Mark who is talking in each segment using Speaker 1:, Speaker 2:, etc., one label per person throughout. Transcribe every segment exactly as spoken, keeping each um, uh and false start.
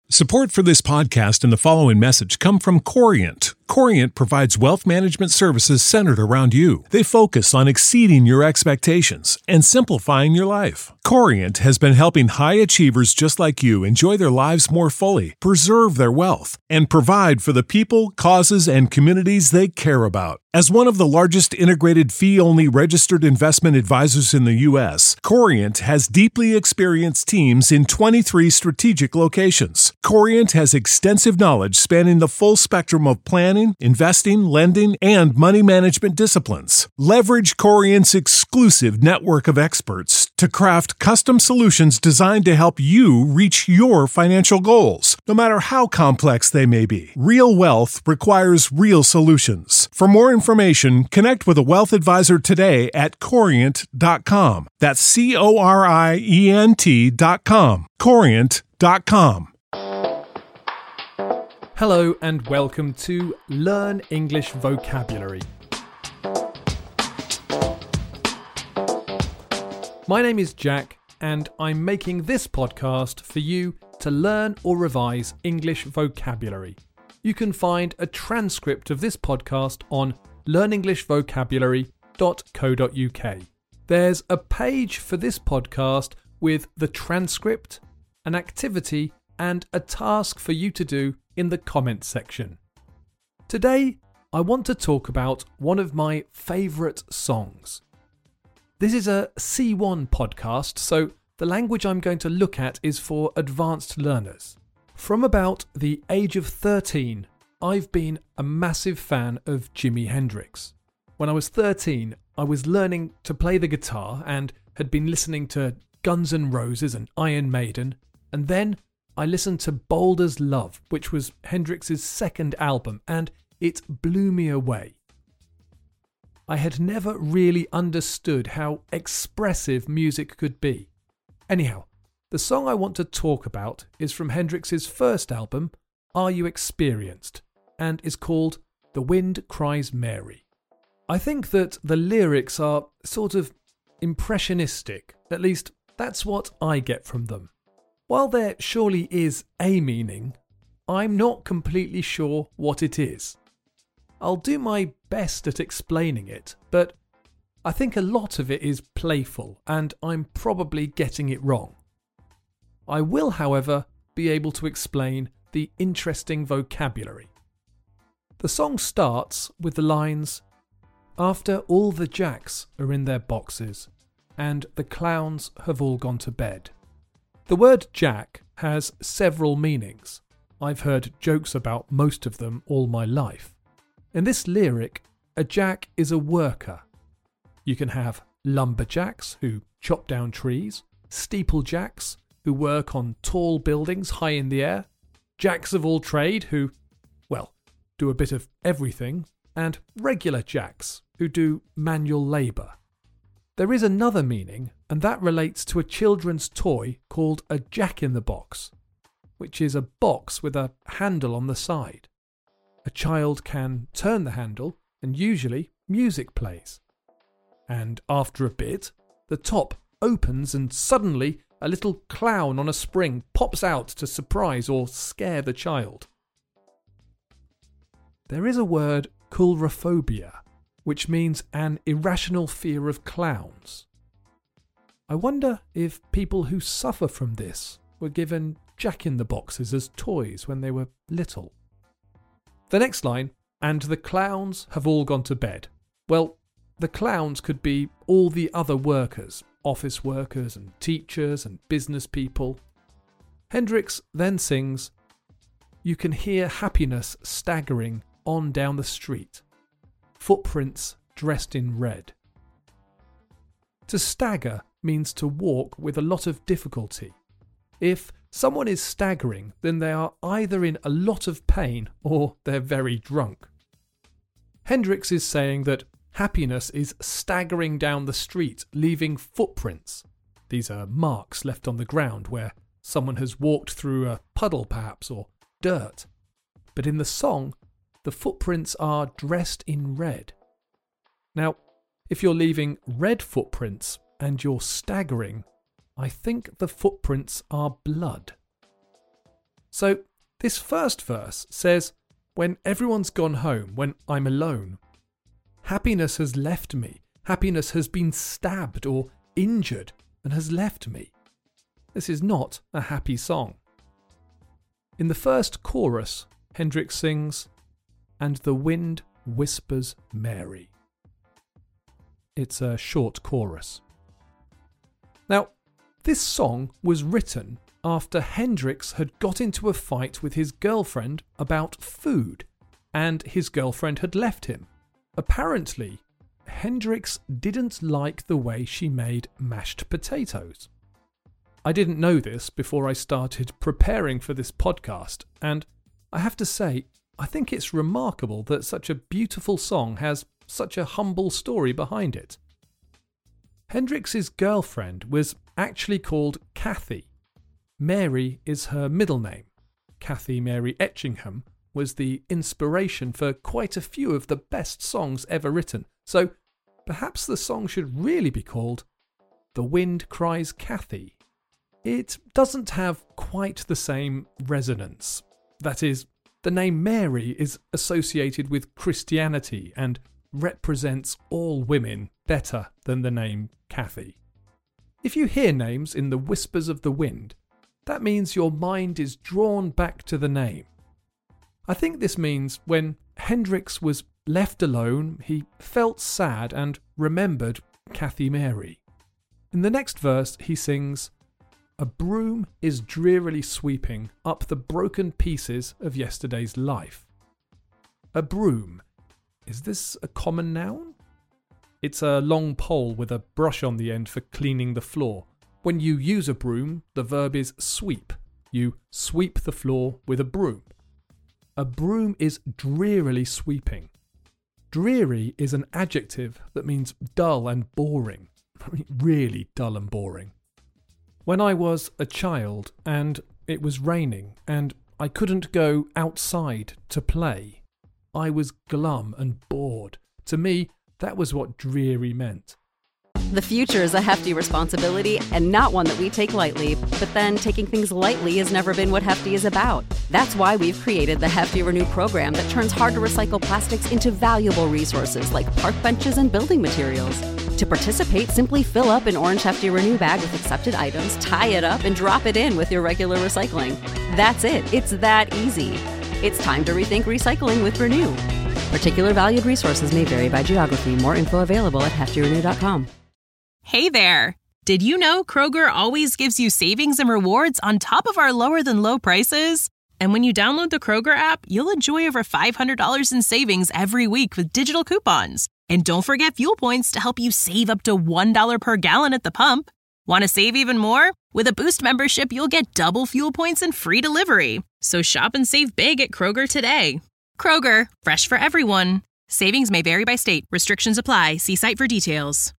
Speaker 1: Support for this podcast and the following message come from Corient. Corient provides wealth management services centered around you. They focus on exceeding your expectations and simplifying your life. Corient has been helping high achievers just like you enjoy their lives more fully, preserve their wealth, and provide for the people, causes, and communities they care about. As one of the largest integrated fee-only registered investment advisors in the U S, Corient has deeply experienced teams in twenty-three strategic locations. Corient has extensive knowledge spanning the full spectrum of planning, investing, lending, and money management disciplines. Leverage Corient's exclusive network of experts to craft custom solutions designed to help you reach your financial goals, no matter how complex they may be. Real wealth requires real solutions. For more information, connect with a wealth advisor today at corient dot com. That's C O R I E N T dot com. corient dot com.
Speaker 2: Hello and welcome to Learn English Vocabulary. My name is Jack and I'm making this podcast for you to learn or revise English vocabulary. You can find a transcript of this podcast on learn english vocabulary dot co dot uk. There's a page for this podcast with the transcript, an activity, and a task for you to do in the comments section. Today, I want to talk about one of my favourite songs. This is a C one podcast, so the language I'm going to look at is for advanced learners. From about the age of thirteen, I've been a massive fan of Jimi Hendrix. When I was thirteen, I was learning to play the guitar and had been listening to Guns N' Roses and Iron Maiden, and then I listened to Bold as Love, which was Hendrix's second album, and it blew me away. I had never really understood how expressive music could be. Anyhow, the song I want to talk about is from Hendrix's first album, Are You Experienced, and is called The Wind Cries Mary. I think that the lyrics are sort of impressionistic, at least that's what I get from them. While there surely is a meaning, I'm not completely sure what it is. I'll do my best at explaining it, but I think a lot of it is playful and I'm probably getting it wrong. I will, however, be able to explain the interesting vocabulary. The song starts with the lines, "After all the jacks are in their boxes, and the clowns have all gone to bed." The word jack has several meanings. I've heard jokes about most of them all my life. In this lyric, a jack is a worker. You can have lumberjacks who chop down trees, steeplejacks who work on tall buildings high in the air, jacks of all trade who, well, do a bit of everything, and regular jacks who do manual labour. There is another meaning, and that relates to a children's toy called a jack-in-the-box, which is a box with a handle on the side. A child can turn the handle, and usually music plays. And after a bit, the top opens and suddenly a little clown on a spring pops out to surprise or scare the child. There is a word, coulrophobia, which means an irrational fear of clowns. I wonder if people who suffer from this were given jack-in-the-boxes as toys when they were little. The next line, "and the clowns have all gone to bed." Well, the clowns could be all the other workers, office workers and teachers and business people. Hendrix then sings, "You can hear happiness staggering on down the street. Footprints dressed in red." To stagger means to walk with a lot of difficulty. If someone is staggering, then they are either in a lot of pain or they're very drunk. Hendrix is saying that happiness is staggering down the street, leaving footprints. These are marks left on the ground where someone has walked through a puddle perhaps or dirt. But in the song, the footprints are dressed in red. Now, if you're leaving red footprints and you're staggering, I think the footprints are blood. So this first verse says, when everyone's gone home, when I'm alone, happiness has left me. Happiness has been stabbed or injured and has left me. This is not a happy song. In the first chorus, Hendrix sings, "And the wind whispers Mary." It's a short chorus. Now, this song was written after Hendrix had got into a fight with his girlfriend about food, and his girlfriend had left him. Apparently, Hendrix didn't like the way she made mashed potatoes. I didn't know this before I started preparing for this podcast, and I have to say, I think it's remarkable that such a beautiful song has such a humble story behind it. Hendrix's girlfriend was actually called Kathy. Mary is her middle name. Kathy Mary Etchingham was the inspiration for quite a few of the best songs ever written, so perhaps the song should really be called "The Wind Cries Kathy." It doesn't have quite the same resonance. That is, the name Mary is associated with Christianity and represents all women better than the name Kathy. If you hear names in the whispers of the wind, that means your mind is drawn back to the name. I think this means when Hendrix was left alone, he felt sad and remembered Kathy Mary. In the next verse, he sings, "A broom is drearily sweeping up the broken pieces of yesterday's life." A broom. Is this a common noun? It's a long pole with a brush on the end for cleaning the floor. When you use a broom, the verb is sweep. You sweep the floor with a broom. A broom is drearily sweeping. Dreary is an adjective that means dull and boring. I mean, really dull and boring. When I was a child and it was raining and I couldn't go outside to play, I was glum and bored. To me, that was what dreary meant.
Speaker 3: The future is a hefty responsibility and not one that we take lightly. But then taking things lightly has never been what Hefty is about. That's why we've created the Hefty Renew program that turns hard-to-recycle plastics into valuable resources like park benches and building materials. To participate, simply fill up an orange Hefty Renew bag with accepted items, tie it up, and drop it in with your regular recycling. That's it. It's that easy. It's time to rethink recycling with Renew. Particular valued resources may vary by geography. More info available at hefty renew dot com.
Speaker 4: Hey there! Did you know Kroger always gives you savings and rewards on top of our lower-than-low prices? And when you download the Kroger app, you'll enjoy over five hundred dollars in savings every week with digital coupons. And don't forget fuel points to help you save up to one dollar per gallon at the pump. Want to save even more? With a Boost membership, you'll get double fuel points and free delivery. So shop and save big at Kroger today. Kroger, fresh for everyone. Savings may vary by state. Restrictions apply. See site for details.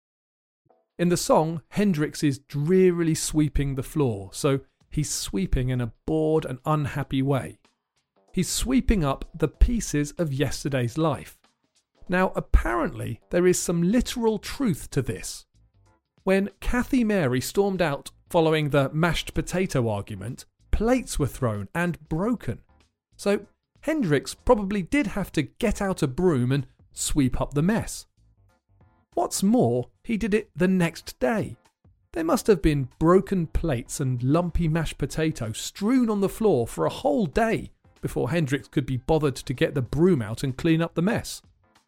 Speaker 2: In the song, Hendrix is drearily sweeping the floor, so he's sweeping in a bored and unhappy way. He's sweeping up the pieces of yesterday's life. Now, apparently, there is some literal truth to this. When Kathy Mary stormed out following the mashed potato argument, plates were thrown and broken. So Hendrix probably did have to get out a broom and sweep up the mess. What's more, he did it the next day. There must have been broken plates and lumpy mashed potato strewn on the floor for a whole day before Hendrix could be bothered to get the broom out and clean up the mess.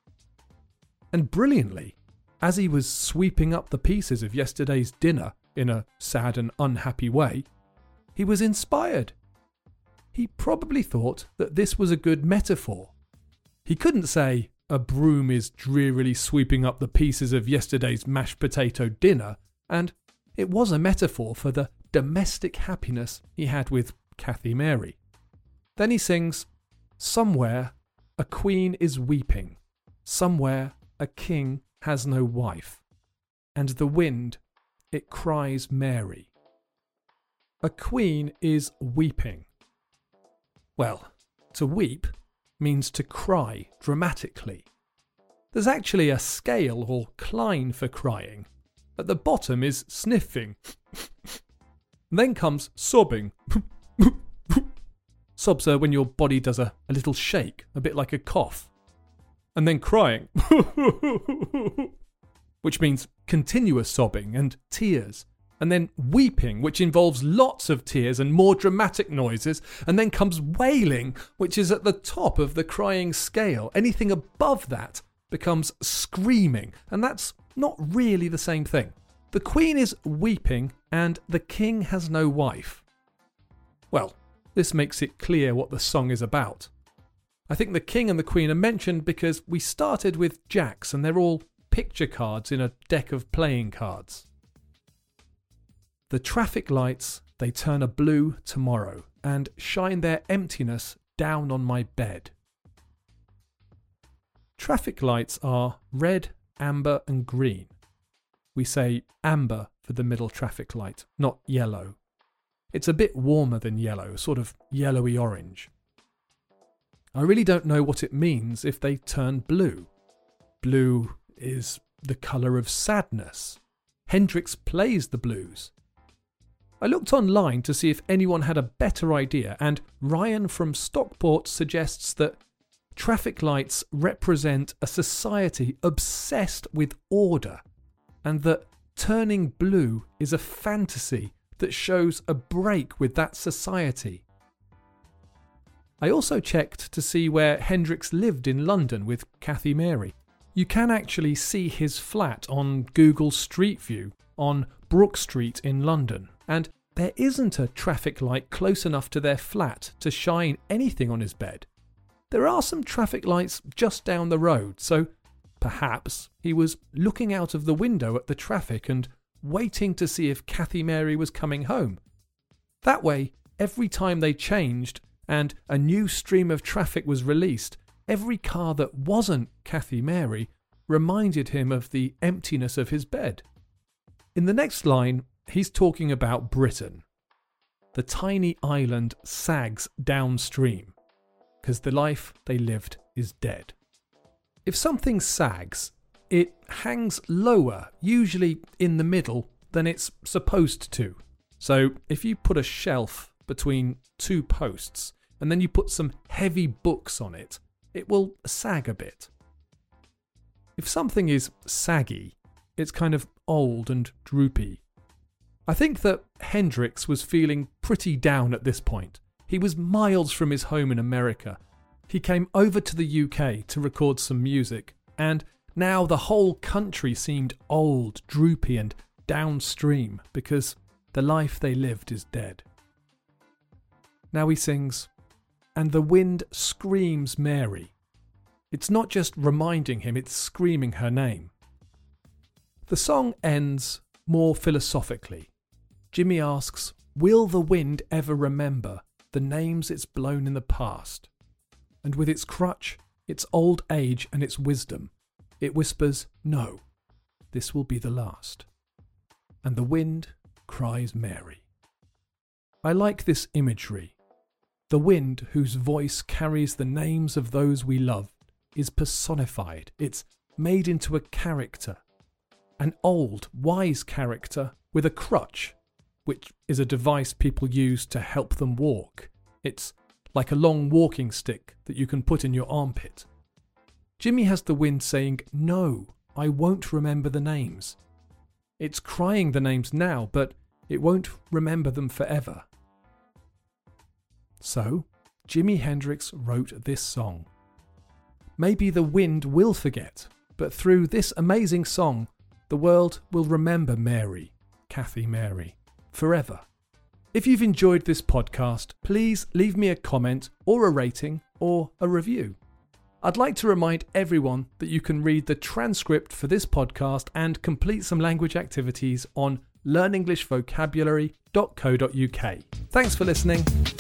Speaker 2: And brilliantly, as he was sweeping up the pieces of yesterday's dinner in a sad and unhappy way, he was inspired. He probably thought that this was a good metaphor. He couldn't say, "A broom is drearily sweeping up the pieces of yesterday's mashed potato dinner," and it was a metaphor for the domestic happiness he had with Kathy Mary. Then he sings, "Somewhere a queen is weeping, somewhere a king has no wife, and the wind, it cries Mary." A queen is weeping. Well, to weep means to cry dramatically. There's actually a scale or cline for crying. At the bottom is sniffing. Then comes sobbing. Sobs are when your body does a, a little shake, a bit like a cough. And then crying, which means continuous sobbing and tears. And then weeping, which involves lots of tears and more dramatic noises. And then comes wailing, which is at the top of the crying scale. Anything above that becomes screaming. And that's not really the same thing. The Queen is weeping and the King has no wife. Well, this makes it clear what the song is about. I think the King and the Queen are mentioned because we started with jacks and they're all picture cards in a deck of playing cards. The traffic lights, they turn a blue tomorrow and shine their emptiness down on my bed. Traffic lights are red, amber and green. We say amber for the middle traffic light, not yellow. It's a bit warmer than yellow, sort of yellowy orange. I really don't know what it means if they turn blue. Blue is the colour of sadness. Hendrix plays the blues. I looked online to see if anyone had a better idea, and Ryan from Stockport suggests that traffic lights represent a society obsessed with order, and that turning blue is a fantasy that shows a break with that society. I also checked to see where Hendrix lived in London with Kathy Mary. You can actually see his flat on Google Street View on Brook Street in London, and there isn't a traffic light close enough to their flat to shine anything on his bed. There are some traffic lights just down the road, so perhaps he was looking out of the window at the traffic and waiting to see if Kathy Mary was coming home. That way, every time they changed and a new stream of traffic was released, every car that wasn't Kathy Mary reminded him of the emptiness of his bed. In the next line, he's talking about Britain. The tiny island sags downstream, because the life they lived is dead. If something sags, it hangs lower, usually in the middle, than it's supposed to. So if you put a shelf between two posts and then you put some heavy books on it, it will sag a bit. If something is saggy, it's kind of old and droopy. I think that Hendrix was feeling pretty down at this point. He was miles from his home in America. He came over to the U K to record some music, and now the whole country seemed old, droopy and downstream because the life they lived is dead. Now he sings, "And the wind screams Mary." It's not just reminding him, it's screaming her name. The song ends more philosophically. Jimmy asks, will the wind ever remember the names it's blown in the past? And with its crutch, its old age and its wisdom, it whispers, no, this will be the last. And the wind cries Mary. I like this imagery. The wind, whose voice carries the names of those we love, is personified. It's made into a character. An old, wise character with a crutch, which is a device people use to help them walk. It's like a long walking stick that you can put in your armpit. Jimmy has the wind saying, no, I won't remember the names. It's crying the names now, but it won't remember them forever. So, Jimi Hendrix wrote this song. Maybe the wind will forget, but through this amazing song, the world will remember Mary, Kathy Mary, forever. If you've enjoyed this podcast, please leave me a comment or a rating or a review. I'd like to remind everyone that you can read the transcript for this podcast and complete some language activities on learn english vocabulary dot co dot uk. Thanks for listening.